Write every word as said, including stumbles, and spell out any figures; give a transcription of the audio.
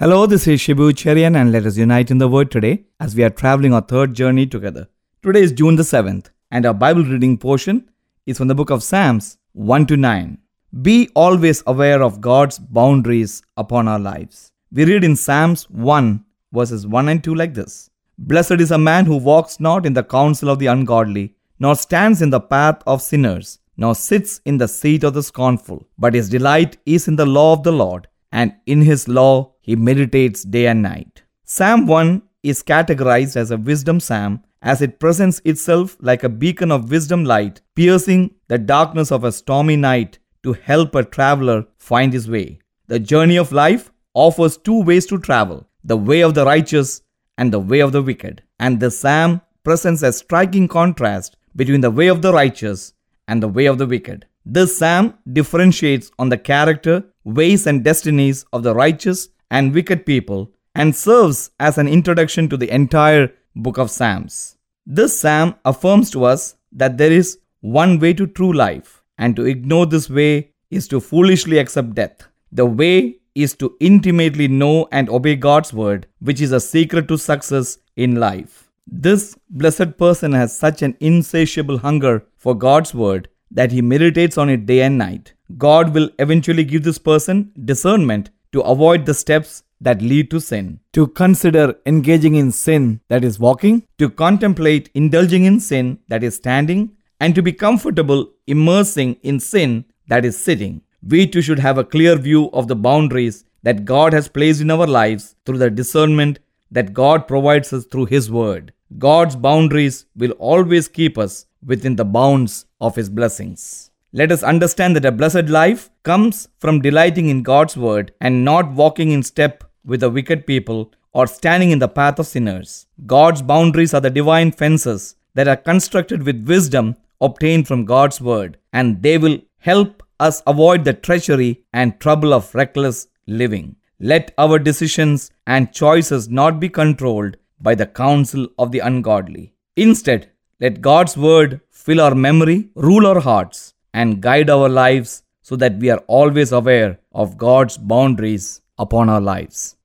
Hello, this is Shibu Cherian, and let us unite in the Word today as we are traveling our third journey together. Today is June the seventh, and our Bible reading portion is from the book of Psalms one to nine. Be always aware of God's boundaries upon our lives. We read in Psalms one, verses one and two like this. Blessed is a man who walks not in the counsel of the ungodly, nor stands in the path of sinners, nor sits in the seat of the scornful, but his delight is in the law of the Lord, and in his law he meditates day and night. Psalm one is categorized as a wisdom psalm as it presents itself like a beacon of wisdom light, piercing the darkness of a stormy night to help a traveler find his way. The journey of life offers two ways to travel, the way of the righteous and the way of the wicked. And the psalm presents a striking contrast between the way of the righteous and the way of the wicked. This psalm differentiates on the character, ways and destinies of the righteous and wicked people and serves as an introduction to the entire book of Psalms. This psalm affirms to us that there is one way to true life, and to ignore this way is to foolishly accept death. The way is to intimately know and obey God's word, which is a secret to success in life. This blessed person has such an insatiable hunger for God's word that he meditates on it day and night. God will eventually give this person discernment to avoid the steps that lead to sin, to consider engaging in sin, that is walking, to contemplate indulging in sin, that is standing, and to be comfortable immersing in sin, that is sitting. We too should have a clear view of the boundaries that God has placed in our lives through the discernment that God provides us through His word. God's boundaries will always keep us within the bounds of His blessings. Let us understand that a blessed life comes from delighting in God's word and not walking in step with the wicked people or standing in the path of sinners. God's boundaries are the divine fences that are constructed with wisdom obtained from God's word, and they will help us avoid the treachery and trouble of reckless living. Let our decisions and choices not be controlled by the counsel of the ungodly. Instead, let God's word fill our memory, rule our hearts, and guide our lives so that we are always aware of God's boundaries upon our lives.